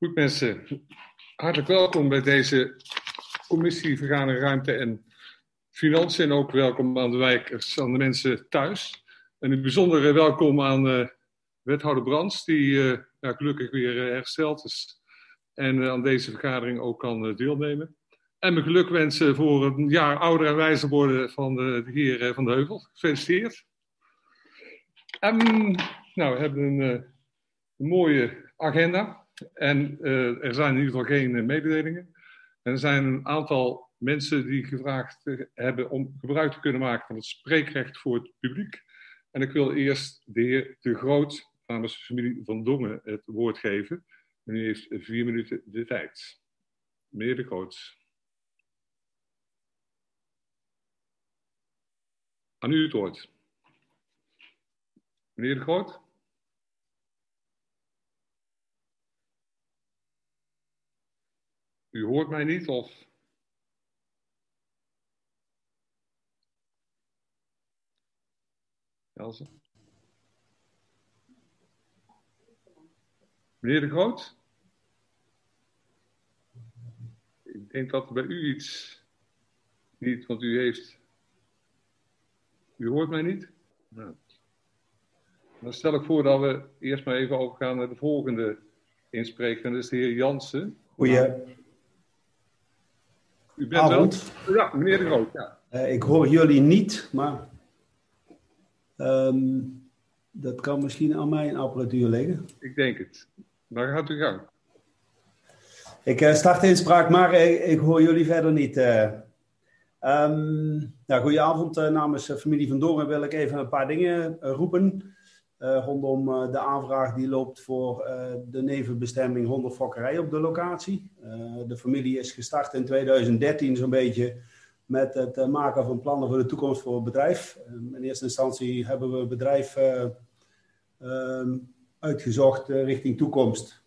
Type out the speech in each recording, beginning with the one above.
Goed mensen, hartelijk welkom bij deze commissie Vergane Ruimte en Financiën. En ook welkom aan de wijkers, aan de mensen thuis. En een bijzondere welkom aan wethouder Brands, die gelukkig weer hersteld is. En aan deze vergadering ook kan deelnemen. En mijn gelukwensen voor een jaar ouder en wijzer worden van de heer Van de Heuvel. Gefeliciteerd. We hebben een mooie agenda. En er zijn in ieder geval geen mededelingen. En er zijn een aantal mensen die gevraagd hebben om gebruik te kunnen maken van het spreekrecht voor het publiek. En ik wil eerst de heer De Groot namens de familie Van Dongen het woord geven. En u heeft 4 minuten de tijd. Meneer De Groot. Aan u het woord. Meneer De Groot. U hoort mij niet, of? Else? Meneer De Groot? Ik denk dat er bij u iets niet, want u hoort mij niet? Nou. Dan stel ik voor dat we eerst maar even overgaan naar de volgende inspreker. En dat is de heer Jansen. U bent Avond. wel? Ja, meneer De Groot. Ja. Ik hoor jullie niet, maar dat kan misschien aan mijn apparatuur liggen. Ik denk het. Maar gaat u gang. Ik start de inspraak, maar ik hoor jullie verder niet. Goedenavond. Namens de familie Van Dongen wil ik even een paar dingen roepen. Rondom de aanvraag die loopt voor de nevenbestemming hondenfokkerij op de locatie. De familie is gestart in 2013 zo'n beetje met het maken van plannen voor de toekomst voor het bedrijf. In eerste instantie hebben we het bedrijf uitgezocht richting toekomst.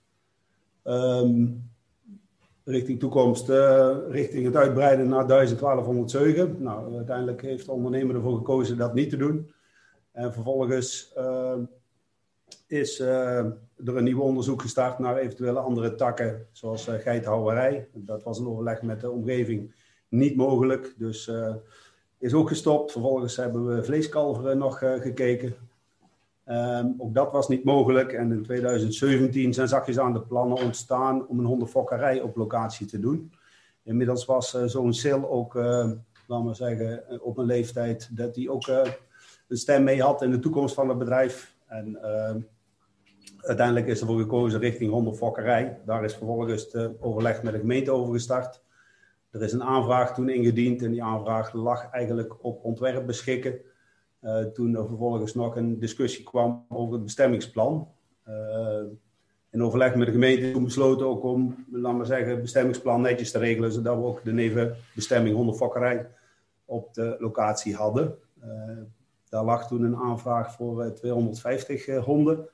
Richting het uitbreiden naar 1200 zeugen. Nou, uiteindelijk heeft de ondernemer ervoor gekozen dat niet te doen. En vervolgens is er een nieuw onderzoek gestart naar eventuele andere takken, zoals geitenhouwerij. Dat was een overleg met de omgeving niet mogelijk, dus is ook gestopt. Vervolgens hebben we vleeskalveren nog gekeken. Ook dat was niet mogelijk. En in 2017 zijn zachtjes aan de plannen ontstaan om een hondenfokkerij op locatie te doen. Inmiddels was zo'n Sil ook, laten we zeggen, op een leeftijd dat hij ook een stem mee had in de toekomst van het bedrijf. En uiteindelijk is ervoor gekozen richting hondenfokkerij. Daar is vervolgens het overleg met de gemeente over gestart. Er is een aanvraag toen ingediend en die aanvraag lag eigenlijk op ontwerp beschikken. Toen er vervolgens nog een discussie kwam over het bestemmingsplan. In overleg met de gemeente toen besloten ook om, laten we zeggen, het bestemmingsplan netjes te regelen, zodat we ook de nevenbestemming hondenfokkerij op de locatie hadden. Daar lag toen een aanvraag voor 250 honden.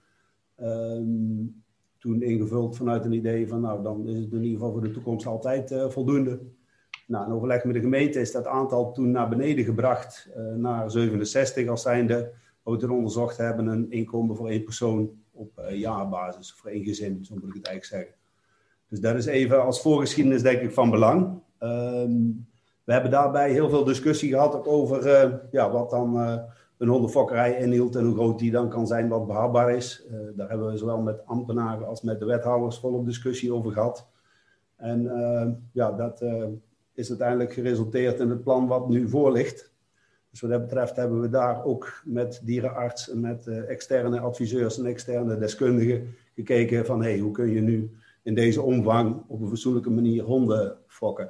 Toen ingevuld vanuit een idee van, nou, dan is het in ieder geval voor de toekomst altijd voldoende. Nou, in overleg met de gemeente is dat aantal toen naar beneden gebracht naar 67 als zijnde. Wat we toen onderzocht hebben, een inkomen voor 1 persoon op jaarbasis, voor 1 gezin, zo moet ik het eigenlijk zeggen. Dus dat is even als voorgeschiedenis denk ik van belang. We hebben daarbij heel veel discussie gehad ook over wat dan een hondenfokkerij inhield en hoe groot die dan kan zijn, wat behapbaar is. Daar hebben we zowel met ambtenaren als met de wethouders volop discussie over gehad. En dat is uiteindelijk geresulteerd in het plan wat nu voor ligt. Dus wat dat betreft hebben we daar ook met dierenarts en met externe adviseurs en externe deskundigen gekeken van hoe kun je nu in deze omvang op een fatsoenlijke manier honden fokken.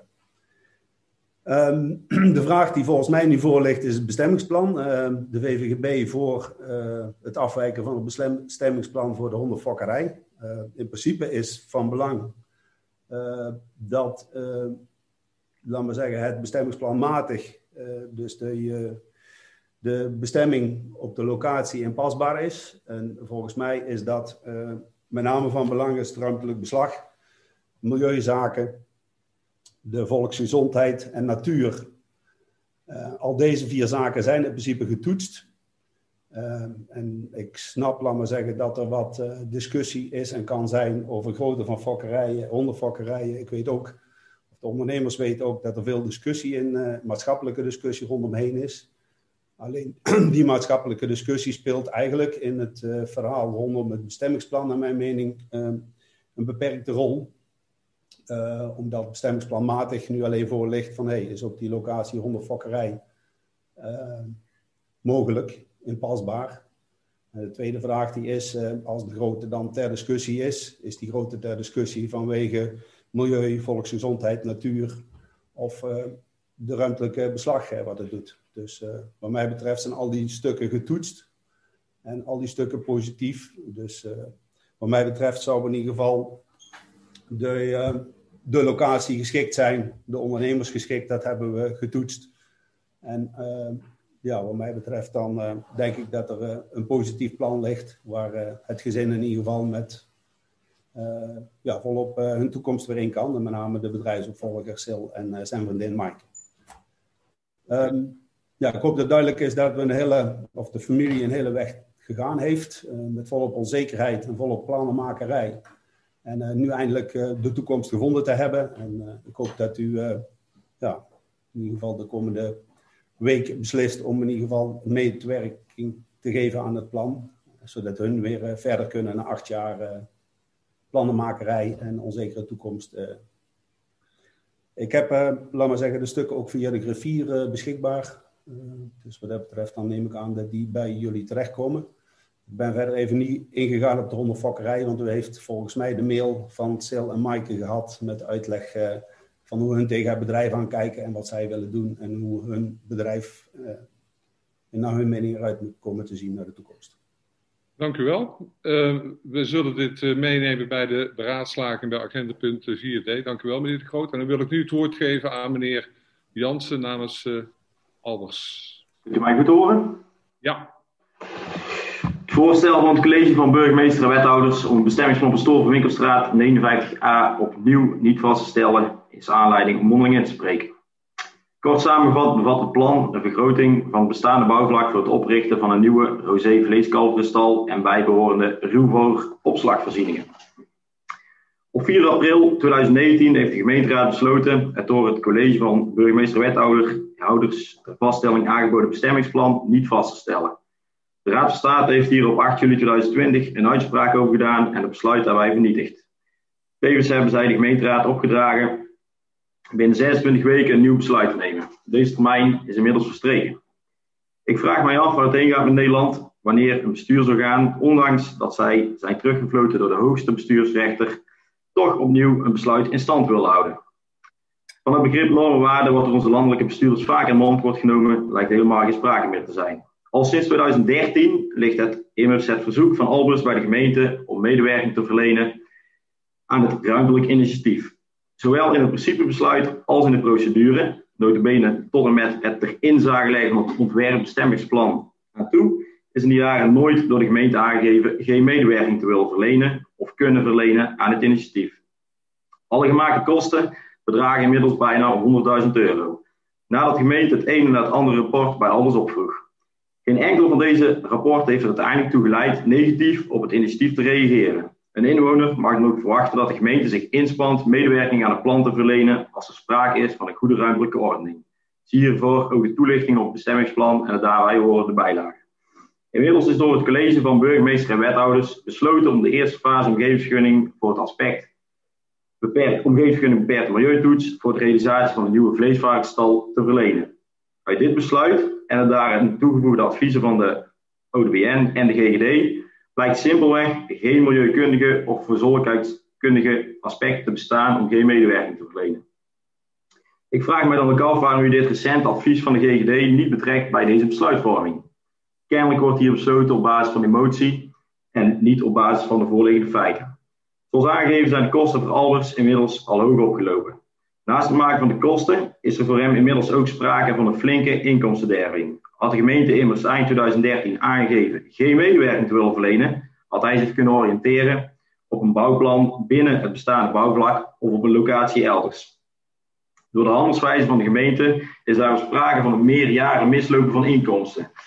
De vraag die volgens mij nu voor ligt is het bestemmingsplan. De VVGB voor het afwijken van het bestemmingsplan voor de hondenfokkerij. In principe is van belang dat, laten we zeggen, het bestemmingsplan matig, dus de bestemming op de locatie inpasbaar is. En volgens mij is dat met name van belang is het ruimtelijk beslag, milieuzaken, de volksgezondheid en natuur. Al deze 4 zaken zijn in principe getoetst. En ik snap, laat maar zeggen, dat er wat discussie is en kan zijn over grootte van fokkerijen, hondenfokkerijen. Ik weet ook, de ondernemers weten ook dat er veel discussie maatschappelijke discussie rondomheen is. Alleen die maatschappelijke discussie speelt eigenlijk in het verhaal rondom het bestemmingsplan, naar mijn mening, een beperkte rol. Omdat het bestemmingsplanmatig nu alleen voor ligt van, is op die locatie hondenfokkerij mogelijk, inpasbaar. De tweede vraag die is, als de grootte dan ter discussie is die grootte ter discussie vanwege milieu, volksgezondheid, natuur of de ruimtelijke beslag wat het doet. Dus wat mij betreft zijn al die stukken getoetst en al die stukken positief. Dus wat mij betreft zou in ieder geval de locatie geschikt zijn, de ondernemers geschikt, dat hebben we getoetst. En wat mij betreft dan denk ik dat er een positief plan ligt, waar het gezin in ieder geval met volop hun toekomst weer in kan. En met name de bedrijfsopvolger Sil en zijn vriendin Maaike. Ik hoop dat duidelijk is dat de familie een hele weg gegaan heeft. Met volop onzekerheid en volop plannenmakerij. En nu eindelijk de toekomst gevonden te hebben. En ik hoop dat u in ieder geval de komende week beslist om in ieder geval medewerking te geven aan het plan. Zodat hun weer verder kunnen na 8 jaar plannenmakerij en onzekere toekomst. Ik heb, laat maar zeggen, de stukken ook via de griffier beschikbaar. Dus wat dat betreft dan neem ik aan dat die bij jullie terechtkomen. Ik ben verder even niet ingegaan op de hondenfokkerij, want u heeft volgens mij de mail van Sil en Maaike gehad met uitleg van hoe hun tegen het bedrijf aankijken en wat zij willen doen en hoe hun bedrijf naar hun mening eruit moet komen te zien naar de toekomst. Dank u wel. We zullen dit meenemen bij de beraadslaging bij agendapunt 4D. Dank u wel, meneer De Groot. En dan wil ik nu het woord geven aan meneer Jansen namens Albers. Kunt u mij goed horen? Ja. Het voorstel van het college van burgemeester en wethouders om het bestemmingsplan Pastoor van Winkelstraat 59a opnieuw niet vast te stellen is aanleiding om mondeling in te spreken. Kort samengevat bevat het plan een vergroting van het bestaande bouwvlak voor het oprichten van een nieuwe rosé vleeskalverenstal en bijbehorende ruwvoer opslagvoorzieningen. Op 4 april 2019 heeft de gemeenteraad besloten het door het college van burgemeester en wethouders ter vaststelling aangeboden bestemmingsplan niet vast te stellen. De Raad van State heeft hier op 8 juli 2020 een uitspraak over gedaan en het besluit daarbij vernietigd. Tevens hebben zij de gemeenteraad opgedragen binnen 26 weken een nieuw besluit te nemen. Deze termijn is inmiddels verstreken. Ik vraag mij af waar het heen gaat met Nederland wanneer een bestuursorgaan, ondanks dat zij zijn teruggefloten door de hoogste bestuursrechter, toch opnieuw een besluit in stand wil houden. Van het begrip normenwaarde wat door onze landelijke bestuurders vaak in de mond wordt genomen, lijkt helemaal geen sprake meer te zijn. Al sinds 2013 ligt het verzoek van Albers bij de gemeente om medewerking te verlenen aan het ruimtelijk initiatief. Zowel in het principebesluit als in de procedure, nota bene tot en met het ter inzage leggen van het ontwerpbestemmingsplan naartoe, is in die jaren nooit door de gemeente aangegeven geen medewerking te willen verlenen of kunnen verlenen aan het initiatief. Alle gemaakte kosten bedragen inmiddels bijna €100.000, nadat de gemeente het ene na het andere rapport bij Albers opvroeg. Geen enkel van deze rapporten heeft er uiteindelijk toe geleid negatief op het initiatief te reageren. Een inwoner mag dan ook verwachten dat de gemeente zich inspant medewerking aan het plan te verlenen als er sprake is van een goede ruimtelijke ordening. Zie hiervoor ook de toelichting op het bestemmingsplan en de daarbij horende bijlagen. Inmiddels is door het college van burgemeester en wethouders besloten om de eerste fase omgevingsvergunning voor het aspect omgevingsvergunning beperkte milieutoets voor de realisatie van een nieuwe vleesvarkensstal te verlenen. Uit dit besluit en de daarin toegevoegde adviezen van de ODBN en de GGD blijkt simpelweg geen milieukundige of verzorgelijkheidskundige aspecten te bestaan om geen medewerking te verlenen. Ik vraag mij dan ook af waarom u dit recente advies van de GGD niet betrekt bij deze besluitvorming. Kennelijk wordt hier besloten op basis van emotie en niet op basis van de voorliggende feiten. Zoals aangegeven zijn de kosten voor Albers inmiddels al hoog opgelopen. Naast het maken van de kosten is er voor hem inmiddels ook sprake van een flinke inkomstenderving. Had de gemeente immers eind 2013 aangegeven geen medewerking te willen verlenen, had hij zich kunnen oriënteren op een bouwplan binnen het bestaande bouwvlak of op een locatie elders. Door de handelswijze van de gemeente is daar sprake van een meerjaren mislopen van inkomsten.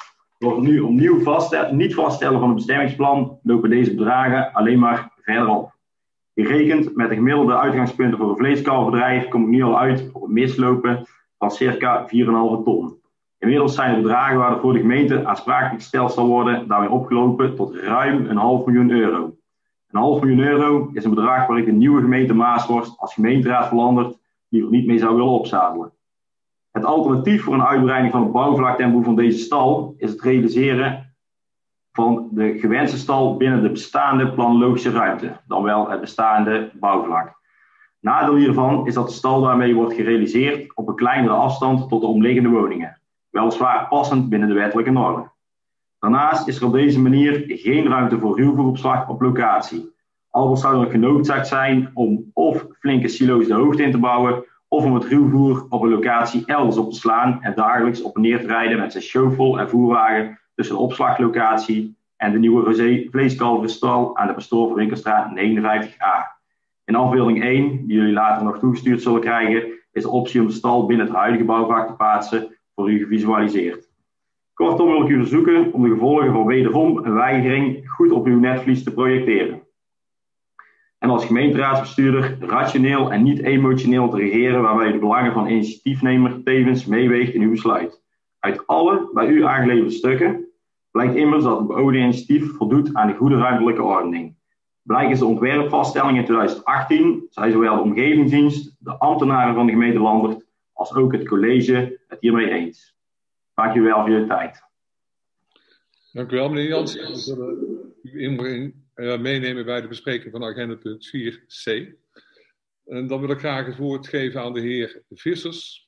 Door nu opnieuw niet vaststellen van het bestemmingsplan lopen deze bedragen alleen maar verder op. Gerekend met de gemiddelde uitgangspunten voor een vleeskalverbedrijf kom ik nu al uit op een mislopen van circa 4,5 ton. Inmiddels zijn de bedragen waar voor de gemeente aansprakelijk gesteld zal worden daarmee opgelopen tot ruim €500.000. €500.000 is een bedrag waar ik de nieuwe gemeente Maashorst als gemeenteraad veranderd liever niet mee zou willen opzadelen. Het alternatief voor een uitbreiding van het bouwvlak ten behoeve van deze stal is het realiseren van de gewenste stal binnen de bestaande planologische ruimte, dan wel het bestaande bouwvlak. Nadeel hiervan is dat de stal daarmee wordt gerealiseerd op een kleinere afstand tot de omliggende woningen, weliswaar passend binnen de wettelijke normen. Daarnaast is er op deze manier geen ruimte voor ruwvoeropslag op locatie. Albers zou dan genoodzaakt zijn om of flinke silo's de hoogte in te bouwen, of om het ruwvoer op een locatie elders op te slaan en dagelijks op en neer te rijden met zijn chauffeur en voerwagen tussen de opslaglocatie en de nieuwe Rosé vleeskalverenstal aan de Pastoor van Winkelstraat 59A. In afbeelding 1, die jullie later nog toegestuurd zullen krijgen, is de optie om de stal binnen het huidige bouwvak te plaatsen voor u gevisualiseerd. Kortom wil ik u verzoeken om de gevolgen van wederom een weigering goed op uw netvlies te projecteren. En als gemeenteraadsbestuurder rationeel en niet emotioneel te regeren, waarbij u de belangen van initiatiefnemer tevens meeweegt in uw besluit. Uit alle bij u aangeleverde stukken blijkt immers dat het beoogde initiatief voldoet aan de goede ruimtelijke ordening. Blijkt is de ontwerpvaststelling in 2018, zij zowel de omgevingsdienst, de ambtenaren van de gemeente Landert, als ook het college het hiermee eens. Dank u wel voor uw tijd. Dank u wel, meneer Jansen. We zullen u meenemen bij de bespreking van agenda punt 4c. En dan wil ik graag het woord geven aan de heer Vissers.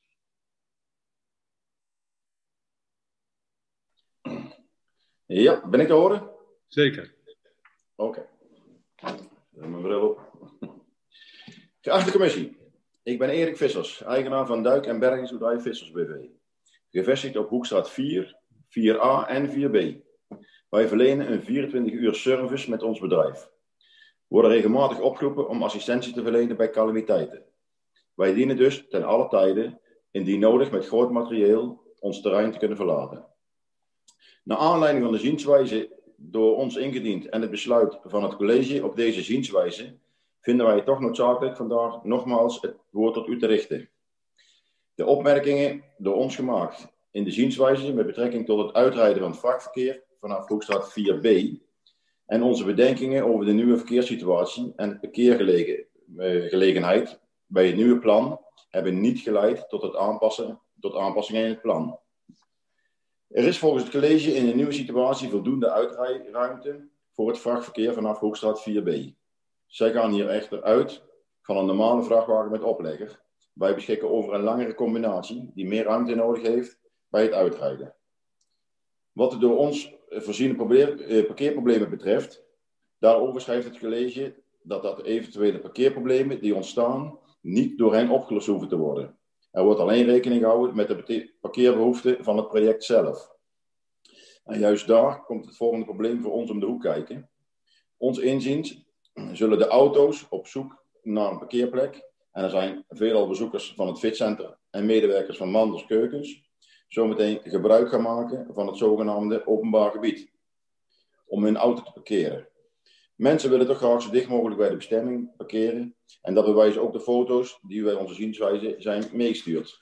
Ja, ben ik te horen? Zeker. Oké. Zet mijn bril op. Geachte commissie, ik ben Erik Vissers, eigenaar van Duik en Bergingsbedrijf Vissers BV. Gevestigd op Hoekstraat 4, 4A en 4B. Wij verlenen een 24-uur service met ons bedrijf. We worden regelmatig opgeroepen om assistentie te verlenen bij calamiteiten. Wij dienen dus ten alle tijden, indien nodig met groot materieel, ons terrein te kunnen verlaten. Naar aanleiding van de zienswijze door ons ingediend en het besluit van het college op deze zienswijze, vinden wij het toch noodzakelijk vandaag nogmaals het woord tot u te richten. De opmerkingen door ons gemaakt in de zienswijze met betrekking tot het uitrijden van het vrachtverkeer vanaf Hoekstraat 4B en onze bedenkingen over de nieuwe verkeerssituatie en de parkeergelegenheid bij het nieuwe plan hebben niet geleid tot aanpassingen in het plan. Er is volgens het college in de nieuwe situatie voldoende uitrijruimte voor het vrachtverkeer vanaf Hoekstraat 4B. Zij gaan hier echter uit van een normale vrachtwagen met oplegger. Wij beschikken over een langere combinatie die meer ruimte nodig heeft bij het uitrijden. Wat de door ons voorziene parkeerproblemen betreft, daarover schrijft het college dat eventuele parkeerproblemen die ontstaan niet door hen opgelost hoeven te worden. Er wordt alleen rekening gehouden met de parkeerbehoeften van het project zelf. En juist daar komt het volgende probleem voor ons om de hoek kijken. Ons inziens zullen de auto's op zoek naar een parkeerplek, en er zijn veelal bezoekers van het fitcenter en medewerkers van Manders Keukens, zometeen gebruik gaan maken van het zogenaamde openbaar gebied, om hun auto te parkeren. Mensen willen toch graag zo dicht mogelijk bij de bestemming parkeren, en dat bewijzen ook de foto's die bij onze zienswijze zijn meegestuurd.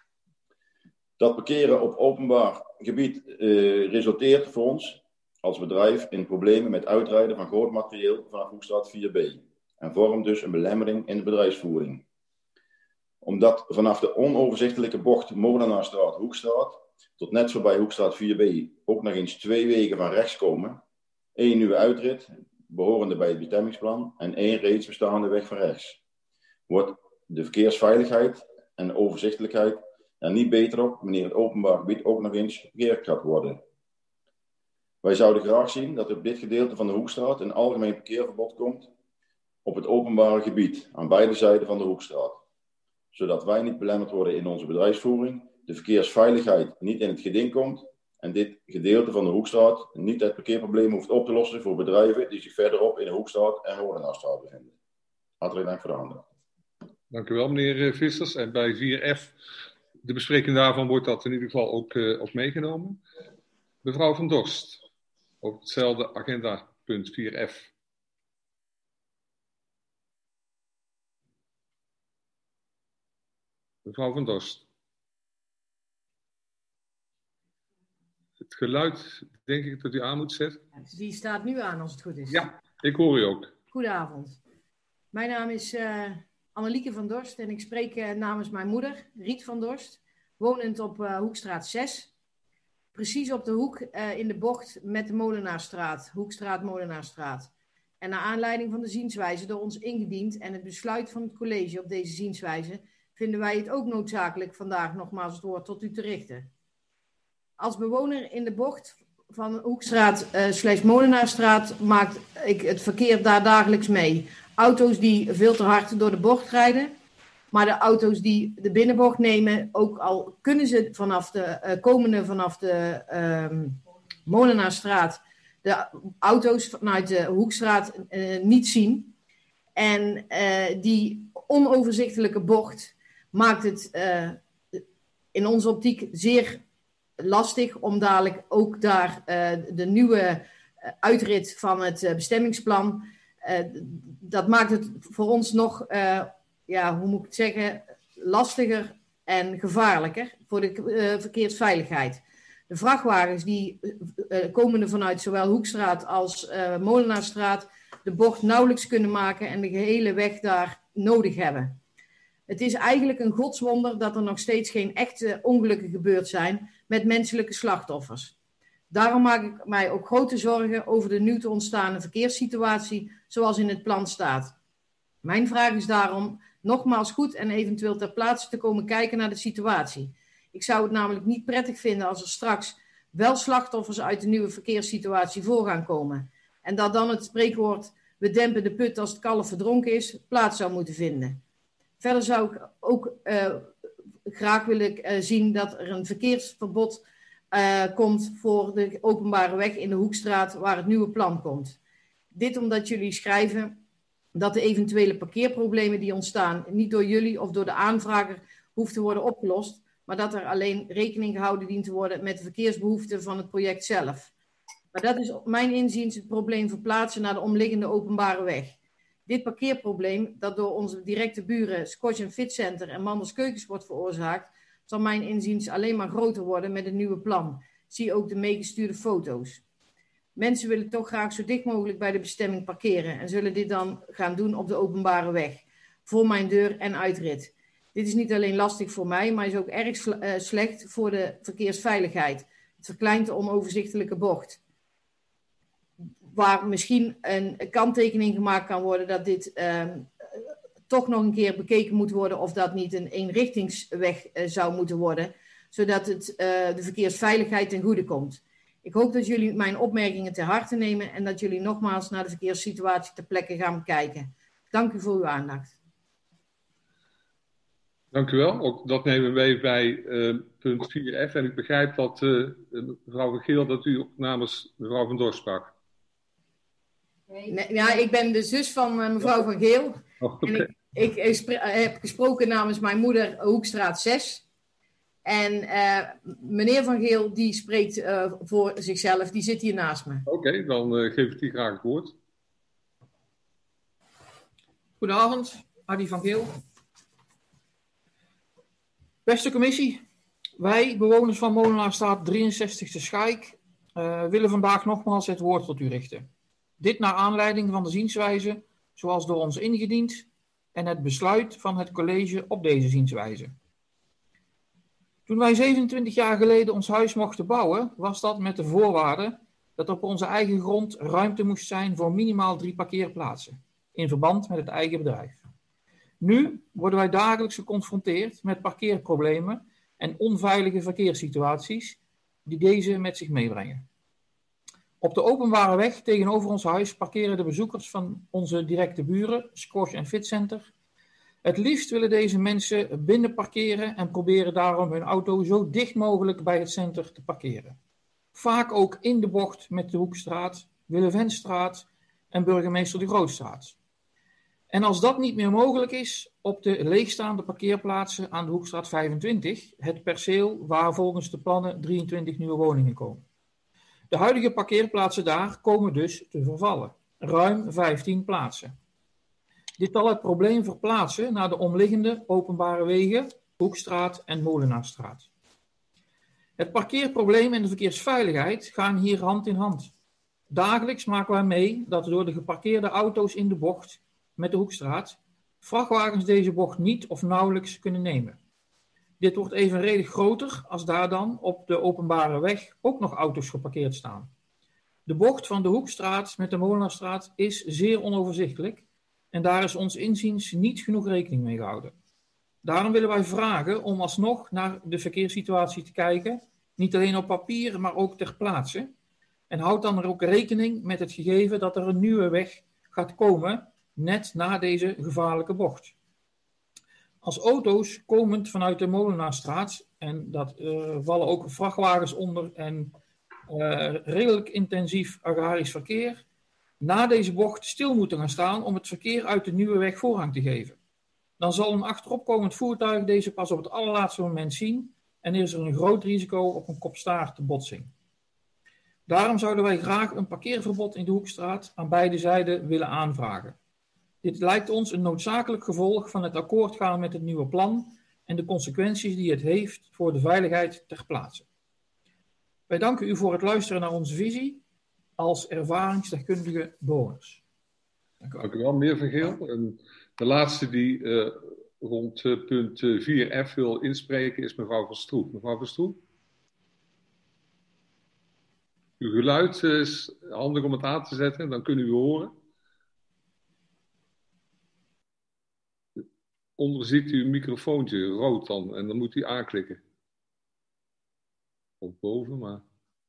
Dat parkeren op openbaar gebied resulteert voor ons als bedrijf in problemen met uitrijden van groot materieel vanaf Hoekstraat 4B en vormt dus een belemmering in de bedrijfsvoering. Omdat vanaf de onoverzichtelijke bocht Molenaarstraat-Hoekstraat tot net voorbij Hoekstraat 4B ook nog eens 2 wegen van rechts komen, 1 nieuwe uitrit behorende bij het bestemmingsplan en 1 reeds bestaande weg van rechts, wordt de verkeersveiligheid en overzichtelijkheid er niet beter op wanneer het openbaar gebied ook nog eens geparkeerd gaat worden. Wij zouden graag zien dat op dit gedeelte van de Hoekstraat een algemeen parkeerverbod komt op het openbare gebied aan beide zijden van de Hoekstraat, zodat wij niet belemmerd worden in onze bedrijfsvoering, de verkeersveiligheid niet in het geding komt en dit gedeelte van de Hoekstraat niet het parkeerprobleem hoeft op te lossen voor bedrijven die zich verderop in de Hoekstraat en Molenaarstraat bevinden. Hartelijk dank voor de aandacht. Dank u wel, meneer Vissers. En bij 4F, de bespreking daarvan wordt dat in ieder geval ook meegenomen. Mevrouw Van Dorst, op hetzelfde agenda, punt 4F. Mevrouw Van Dorst. Het geluid, denk ik, dat u aan moet zetten. Die staat nu aan, als het goed is. Ja, ik hoor u ook. Goedenavond. Mijn naam is Annelieke van Dorst en ik spreek namens mijn moeder, Riet van Dorst, wonend op Hoekstraat 6. Precies op de hoek in de bocht met de Molenaarstraat, Hoekstraat Molenaarstraat. En naar aanleiding van de zienswijze door ons ingediend en het besluit van het college op deze zienswijze, vinden wij het ook noodzakelijk vandaag nogmaals het woord tot u te richten. Als bewoner in de bocht van Hoekstraat / Molenaarstraat maak ik het verkeer daar dagelijks mee. Auto's die veel te hard door de bocht rijden, maar de auto's die de binnenbocht nemen, ook al kunnen ze vanaf de Molenaarstraat de auto's vanuit de Hoekstraat niet zien. En die onoverzichtelijke bocht maakt het in onze optiek zeer lastig om dadelijk ook daar de nieuwe uitrit van het bestemmingsplan. Dat maakt het voor ons nog, hoe moet ik het zeggen, lastiger en gevaarlijker voor de verkeersveiligheid. De vrachtwagens die komende vanuit zowel Hoekstraat als Molenaarstraat de bocht nauwelijks kunnen maken en de gehele weg daar nodig hebben. Het is eigenlijk een godswonder dat er nog steeds geen echte ongelukken gebeurd zijn met menselijke slachtoffers. Daarom maak ik mij ook grote zorgen over de nu te ontstaande verkeerssituatie zoals in het plan staat. Mijn vraag is daarom nogmaals goed en eventueel ter plaatse te komen kijken naar de situatie. Ik zou het namelijk niet prettig vinden als er straks wel slachtoffers uit de nieuwe verkeerssituatie voor gaan komen. En dat dan het spreekwoord we dempen de put als het kalf verdronken is plaats zou moeten vinden. Verder zou ik ook graag willen zien dat er een verkeersverbod komt voor de openbare weg in de Hoekstraat waar het nieuwe plan komt. Dit omdat jullie schrijven dat de eventuele parkeerproblemen die ontstaan niet door jullie of door de aanvrager hoeft te worden opgelost, maar dat er alleen rekening gehouden dient te worden met de verkeersbehoeften van het project zelf. Maar dat is op mijn inziens het probleem verplaatsen naar de omliggende openbare weg. Dit parkeerprobleem, dat door onze directe buren Scotch & Fit Center en Manders Keukens wordt veroorzaakt, zal mijn inziens alleen maar groter worden met het nieuwe plan. Zie ook de meegestuurde foto's. Mensen willen toch graag zo dicht mogelijk bij de bestemming parkeren en zullen dit dan gaan doen op de openbare weg, voor mijn deur en uitrit. Dit is niet alleen lastig voor mij, maar is ook erg slecht voor de verkeersveiligheid. Het verkleint de onoverzichtelijke bocht. Waar misschien een kanttekening gemaakt kan worden dat dit toch nog een keer bekeken moet worden of dat niet een eenrichtingsweg zou moeten worden, zodat het de verkeersveiligheid ten goede komt. Ik hoop dat jullie mijn opmerkingen ter harte nemen en dat jullie nogmaals naar de verkeerssituatie ter plekke gaan bekijken. Dank u voor uw aandacht. Dank u wel. Ook dat nemen wij bij punt 4F. En ik begrijp dat mevrouw Van Geel, dat u namens mevrouw Van Dorst sprak. Nee, ja, ik ben de zus van mevrouw Van Geel. Oh, okay. En ik heb gesproken namens mijn moeder Hoekstraat 6. En meneer Van Geel, die spreekt voor zichzelf. Die zit hier naast me. Oké, dan geef ik die graag het woord. Goedenavond, Adi Van Geel. Beste commissie, wij, bewoners van Molenaarstraat 63 te Schaik, willen vandaag nogmaals het woord tot u richten. Dit naar aanleiding van de zienswijze, zoals door ons ingediend, en het besluit van het college op deze zienswijze. Toen wij 27 jaar geleden ons huis mochten bouwen, was dat met de voorwaarde dat op onze eigen grond ruimte moest zijn voor minimaal 3 parkeerplaatsen, in verband met het eigen bedrijf. Nu worden wij dagelijks geconfronteerd met parkeerproblemen en onveilige verkeerssituaties die deze met zich meebrengen. Op de openbare weg tegenover ons huis parkeren de bezoekers van onze directe buren, Scotch & Fit Center. Het liefst willen deze mensen binnen parkeren en proberen daarom hun auto zo dicht mogelijk bij het center te parkeren. Vaak ook in de bocht met de Hoekstraat, Willem-Ventstraat en Burgemeester de Grootstraat. En als dat niet meer mogelijk is, op de leegstaande parkeerplaatsen aan de Hoekstraat 25, het perceel waar volgens de plannen 23 nieuwe woningen komen. De huidige parkeerplaatsen daar komen dus te vervallen. Ruim 15 plaatsen. Dit zal het probleem verplaatsen naar de omliggende openbare wegen, Hoekstraat en Molenaarstraat. Het parkeerprobleem en de verkeersveiligheid gaan hier hand in hand. Dagelijks maken wij mee dat door de geparkeerde auto's in de bocht met de Hoekstraat vrachtwagens deze bocht niet of nauwelijks kunnen nemen. Dit wordt evenredig groter als daar dan op de openbare weg ook nog auto's geparkeerd staan. De bocht van de Hoekstraat met de Molenaarstraat is zeer onoverzichtelijk en daar is ons inziens niet genoeg rekening mee gehouden. Daarom willen wij vragen om alsnog naar de verkeerssituatie te kijken, niet alleen op papier, maar ook ter plaatse. En houd dan er ook rekening met het gegeven dat er een nieuwe weg gaat komen, net na deze gevaarlijke bocht. Als auto's komend vanuit de Molenaarstraat, en dat vallen ook vrachtwagens onder en redelijk intensief agrarisch verkeer, na deze bocht stil moeten gaan staan om het verkeer uit de nieuwe weg voorrang te geven. Dan zal een achteropkomend voertuig deze pas op het allerlaatste moment zien en is er een groot risico op een kopstaartbotsing. Daarom zouden wij graag een parkeerverbod in de Hoekstraat aan beide zijden willen aanvragen. Dit lijkt ons een noodzakelijk gevolg van het akkoord gaan met het nieuwe plan en de consequenties die het heeft voor de veiligheid ter plaatse. Wij danken u voor het luisteren naar onze visie als ervaringsdeskundige bewoners. Dank u wel, meneer Van Geel. De laatste die rond punt 4F wil inspreken is mevrouw Van Stroe. Mevrouw Van Stroe? Uw geluid is handig om het aan te zetten, dan kunnen we u horen. Onder ziet u een microfoontje, rood dan, en dan moet u aanklikken. Of boven, maar...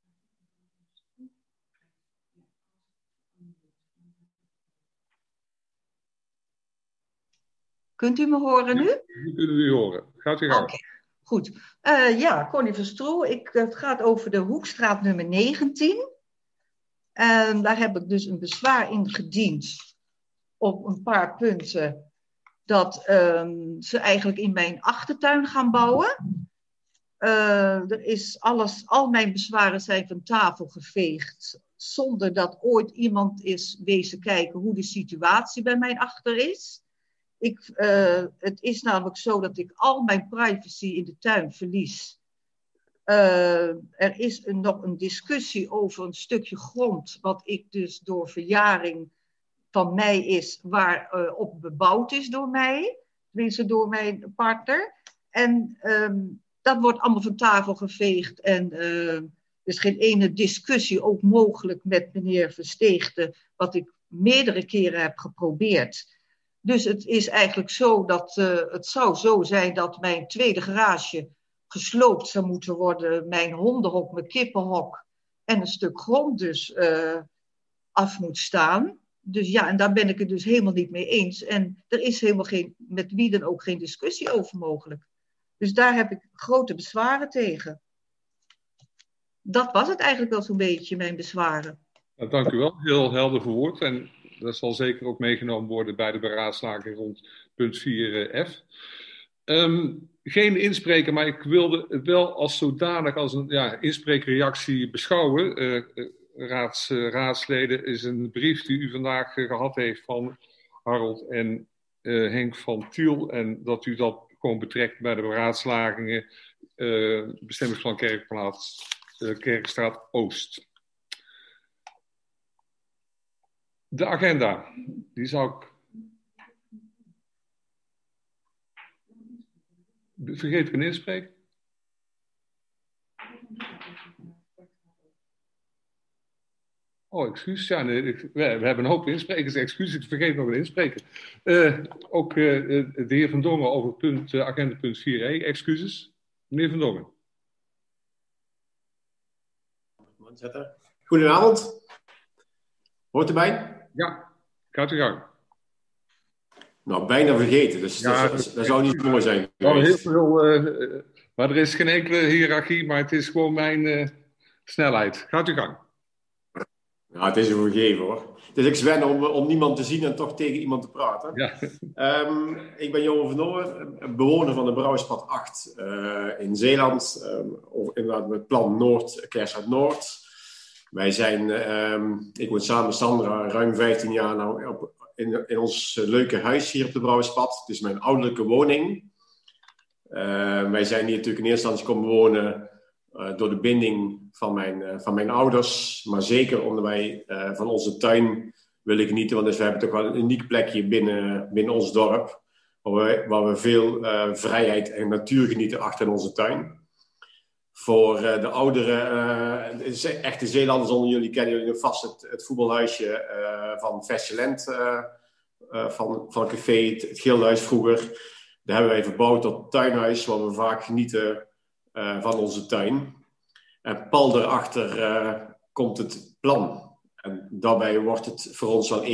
Kunt u me horen nu? Nu kunnen we u horen. Gaat u gang. Oké, goed. Ja, Connie van Stroe. Het gaat over de Hoekstraat nummer 19. Daar heb ik dus een bezwaar ingediend op een paar punten. Dat ze eigenlijk in mijn achtertuin gaan bouwen. Al mijn bezwaren zijn van tafel geveegd. Zonder dat ooit iemand is wezen kijken hoe de situatie bij mijn achter is. Het is namelijk zo dat ik al mijn privacy in de tuin verlies. Er is nog een discussie over een stukje grond, wat ik dus door verjaring van mij is, waar op bebouwd is door mij, tenminste door mijn partner. En dat wordt allemaal van tafel geveegd en er is geen ene discussie ook mogelijk met meneer Versteegde, wat ik meerdere keren heb geprobeerd. Dus het is eigenlijk zo dat het zou zo zijn dat mijn tweede garage gesloopt zou moeten worden. Mijn hondenhok, mijn kippenhok en een stuk grond dus af moet staan. Dus ja, en daar ben ik het dus helemaal niet mee eens. En er is helemaal met wie dan ook geen discussie over mogelijk. Dus daar heb ik grote bezwaren tegen. Dat was het eigenlijk wel zo'n beetje, mijn bezwaren. Nou, dank u wel, heel helder verwoord. En dat zal zeker ook meegenomen worden bij de beraadslaging rond punt 4F. Geen inspreker, maar ik wilde het wel als zodanig als een inspreekreactie beschouwen. Raadsleden is een brief die u vandaag gehad heeft van Harold en Henk van Tiel. En dat u dat gewoon betrekt bij de beraadslagingen bestemmingsplan Kerkplaats Kerkstraat Oost. De agenda, die zou ik... Vergeet ik een inspreek? Oh, excuus. Ja, nee, we hebben een hoop insprekers. Excuus, ik vergeet nog een inspreker. Ook de heer Van Dongen over agenda punt 4e. Excuses. Meneer Van Dongen. Goedenavond. Hoort u mij? Ja, gaat u gang. Nou, bijna vergeten, dus ja, dat zou niet mooi zijn. Heel veel, maar er is geen enkele hiërarchie, maar het is gewoon mijn snelheid. Gaat u gang. Ja, het is een vergeven hoor. Het is ik zwen om niemand te zien en toch tegen iemand te praten. Ja. Ik ben Johan van Dongen, bewoner van de Brouwerspad 8 in Zeeland. Inderdaad met plan Noord, Kerkstraat Noord. Wij zijn, ik woon samen met Sandra ruim 15 jaar nou in ons leuke huis hier op de Brouwerspad. Het is mijn ouderlijke woning. Wij zijn hier natuurlijk in eerste instantie komen wonen door de binding van mijn ouders. Maar zeker omdat wij van onze tuin willen genieten. Want we hebben toch wel een uniek plekje binnen ons dorp. Waar we veel vrijheid en natuur genieten achter in onze tuin. Voor de oudere, echte Zeelanders onder jullie kennen jullie nog vast het voetbalhuisje van Vesselent. Van café, het Gilhuis vroeger. Daar hebben wij verbouwd tot tuinhuis, waar we vaak genieten van onze tuin. En pal daarachter komt het plan. En daarbij wordt het voor ons wel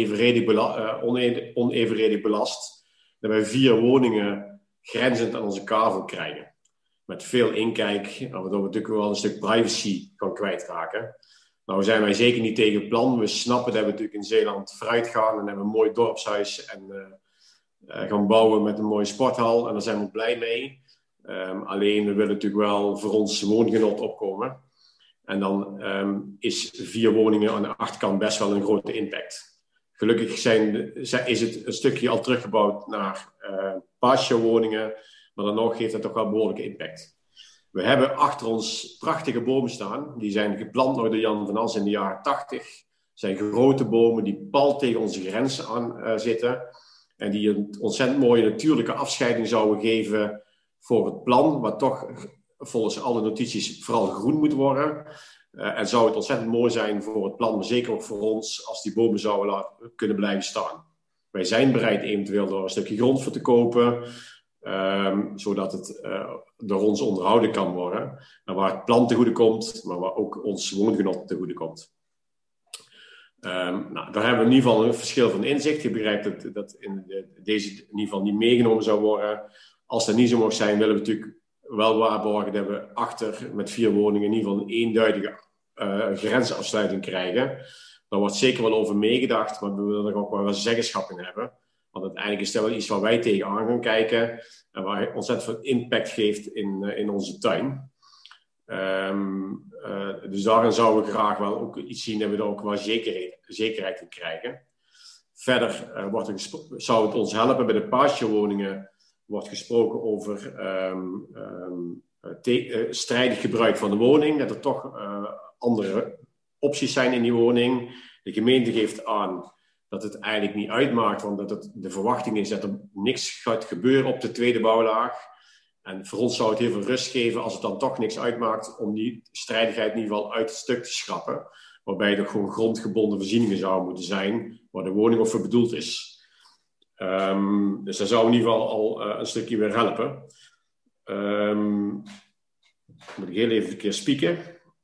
onevenredig belast. Dat wij 4 woningen grenzend aan onze kavel krijgen. Met veel inkijk, waardoor we natuurlijk wel een stuk privacy kan kwijtraken. Nou zijn wij zeker niet tegen het plan. We snappen dat we natuurlijk in Zeeland vooruit gaan en hebben een mooi dorpshuis en gaan bouwen met een mooie sporthal. En daar zijn we blij mee. Alleen we willen natuurlijk wel voor ons woongenot opkomen. En dan is 4 woningen aan de achterkant best wel een grote impact. Gelukkig is het een stukje al teruggebouwd naar patio-woningen. Maar dan nog heeft het toch wel behoorlijke impact. We hebben achter ons prachtige bomen staan. Die zijn geplant door Jan van As in de jaren 80. Het zijn grote bomen die pal tegen onze grens aan zitten. En die een ontzettend mooie natuurlijke afscheiding zouden geven voor het plan. Wat toch volgens alle notities vooral groen moet worden. En zou het ontzettend mooi zijn voor het plan. Maar zeker ook voor ons als die bomen zouden kunnen blijven staan. Wij zijn bereid eventueel door een stukje grond voor te kopen. Zodat het door ons onderhouden kan worden. En waar het plan te goede komt, maar waar ook ons woongenot te goede komt. Daar hebben we in ieder geval een verschil van inzicht. Je begrijpt dat deze in ieder geval niet meegenomen zou worden. Als dat niet zo mag zijn, willen we natuurlijk wel waarborgen dat we achter met 4 woningen in ieder geval een eenduidige grensafsluiting krijgen. Daar wordt zeker wel over meegedacht, maar we willen er ook wel zeggenschap in hebben. Want uiteindelijk is dat wel iets waar wij tegenaan gaan kijken. En waar ontzettend veel impact geeft in onze tuin. Dus daarin zouden we graag wel ook iets zien dat we er ook wel zekerheid in krijgen. Verder zou het ons helpen bij de patio-woningen. Wordt gesproken over strijdig gebruik van de woning. Dat er toch andere opties zijn in die woning. De gemeente geeft aan dat het eigenlijk niet uitmaakt, want dat de verwachting is dat er niks gaat gebeuren op de tweede bouwlaag. En voor ons zou het heel veel rust geven als het dan toch niks uitmaakt om die strijdigheid in ieder geval uit het stuk te schrappen. Waarbij er gewoon grondgebonden voorzieningen zouden moeten zijn, waar de woning voor bedoeld is. Dus dat zou in ieder geval al een stukje weer helpen. Moet ik heel even een keer spieken.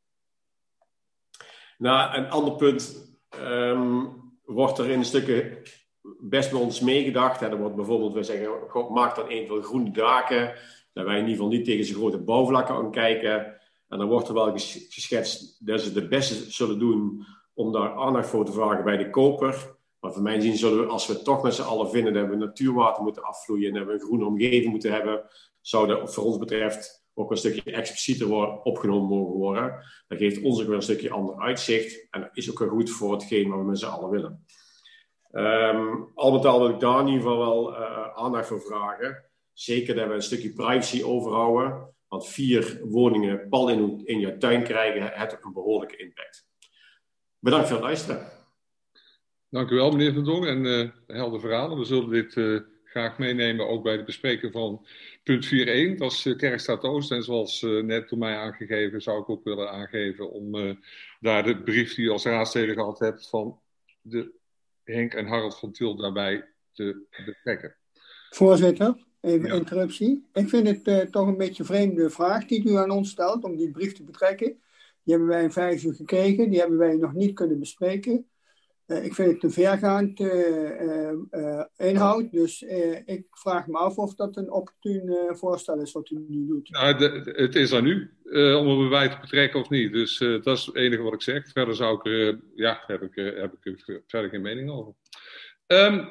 Nou, een ander punt wordt er in een stukje best bij ons meegedacht. Er wordt bijvoorbeeld, we zeggen, maak dan eventueel groene daken. Dat wij in ieder geval niet tegen zijn grote bouwvlakken aan kijken. En dan wordt er wel geschetst dat ze het beste zullen doen om daar aandacht voor te vragen bij de koper. Maar voor mijn zin zullen we, als we toch met z'n allen vinden dat we natuurwater moeten afvloeien en dat we een groene omgeving moeten hebben, zou dat voor ons betreft ook een stukje explicieter opgenomen mogen worden. Dat geeft ons ook weer een stukje ander uitzicht. En dat is ook weer goed voor hetgeen wat we met z'n allen willen. Al met al wil ik daar in ieder geval wel aandacht voor vragen. Zeker dat we een stukje privacy overhouden. Want 4 woningen pal in je tuin krijgen, heeft een behoorlijke impact. Bedankt voor het luisteren. Dank u wel, meneer Van Dongen. En helder verhalen. We zullen dit graag meenemen ook bij de bespreking van punt 4.1. Dat is Kerkstraat Oost. En zoals net door mij aangegeven, zou ik ook willen aangeven om daar de brief die je als raadsleden gehad hebt van de Henk en Harold van Til daarbij te betrekken. Voorzitter, even interruptie. Ik vind het toch een beetje een vreemde vraag die u aan ons stelt om die brief te betrekken. Die hebben wij in 5 uur gekregen. Die hebben wij nog niet kunnen bespreken. Ik vind het te vergaand inhoud. Dus ik vraag me af of dat een opportun voorstel is wat u nu doet. Nou, het is aan u om er bij te betrekken of niet. Dus dat is het enige wat ik zeg. Verder heb ik verder geen mening over.